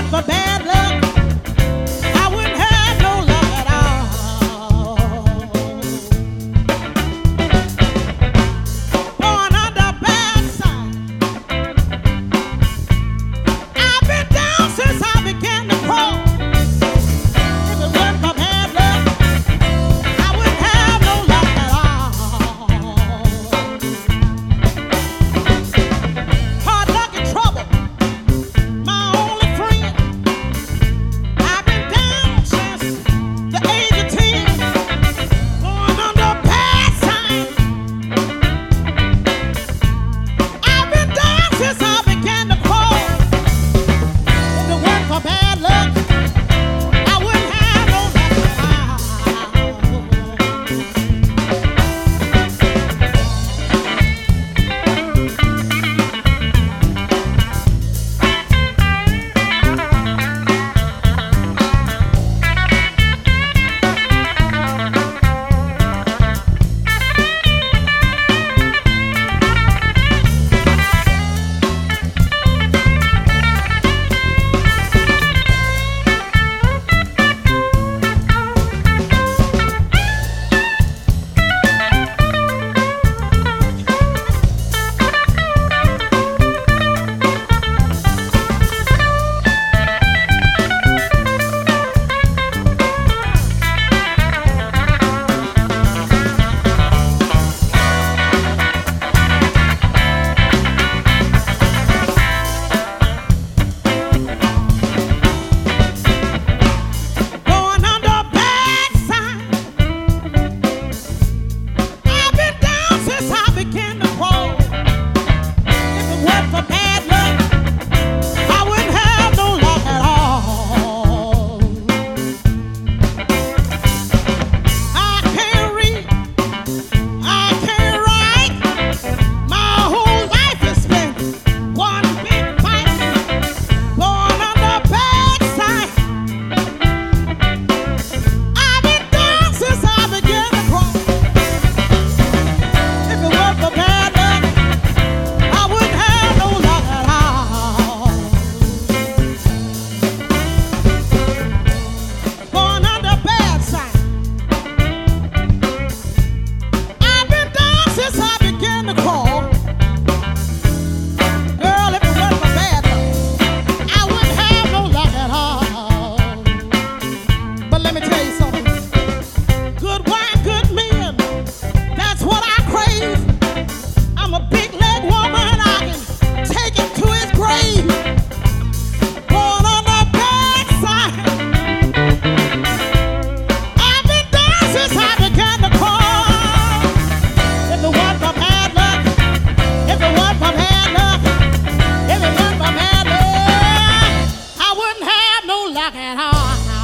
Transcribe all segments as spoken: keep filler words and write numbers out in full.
for bad luck, I wouldn't have no luck at all. Born under bad sign, I've been down since I began to crawl. If it weren't for bad luck, I wouldn't have no luck at all. Hard luck and trouble, my only friend. I've been down since the age of ten, born under bad signs. I've been down since I began to crawl. If it weren't for bad luck, I wouldn't have no luck at all. Born under bad signs, I've been down since I began to crawl. If it weren't for bad luck, I wouldn't have no luck at all. I can't read, I can't write. My whole life has been one big fight. Born under bad signs, I've been down since I began to crawl. If it weren't for bad luck, I wouldn't have no luck at all. Born under bad signs, I've been down since I began to crawl. Girl, if it weren't for bad luck, I wouldn't have no luck at all. But let me tell you something. Good wine, good men, that's what I crave. I'm a big leg woman, I can take him to his grave. Born on the bad side, I've been down since I began to crawl. If it weren't for bad luck, if it weren't for bad luck, if it weren't for bad luck, I wouldn't have no luck at all.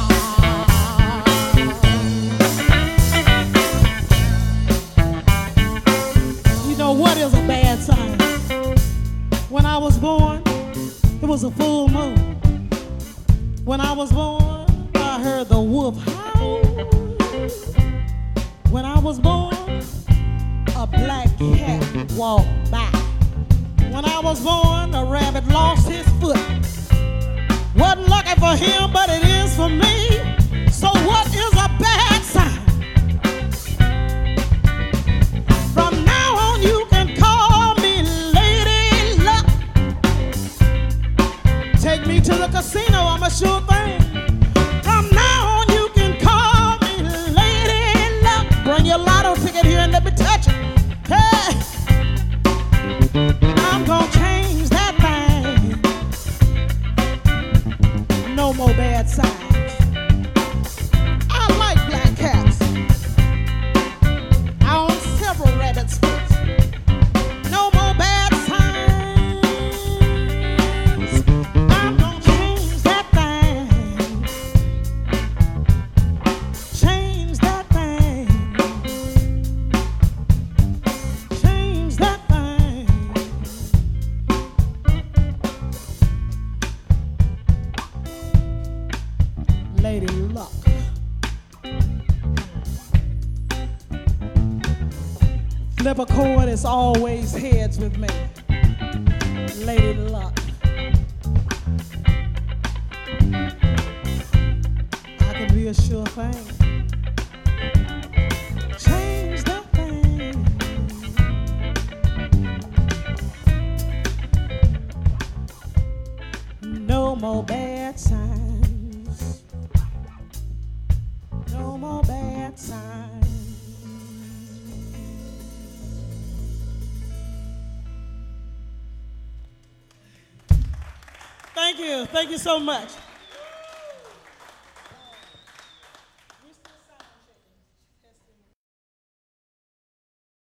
You know what is a bad sign? When I was born, it was a full moon. When I was born, I heard the wolf howl. When I was born, a black cat walked by. When I was born, a rabbit lost his foot. Wasn't lucky for him, but it is for me. So what is a bad sign? From now on, you can call me Lady Luck. Take me to the casino, I'm a sure thing. From now on, you can call me Lady Luck. Bring your lotto ticket here and let me touch it. Hey, I'm gonna change that thing. No more bad signs. I like black cats. I own several rabbit spots. No more bad signs. I'm gonna change that thing. Change that thing. Change that thing. Lady Luck. Flip a chord, it's always heads with me. Lady Luck. sure thing. Change that thing. No more bad signs. No more bad signs. Thank you. Thank you so much.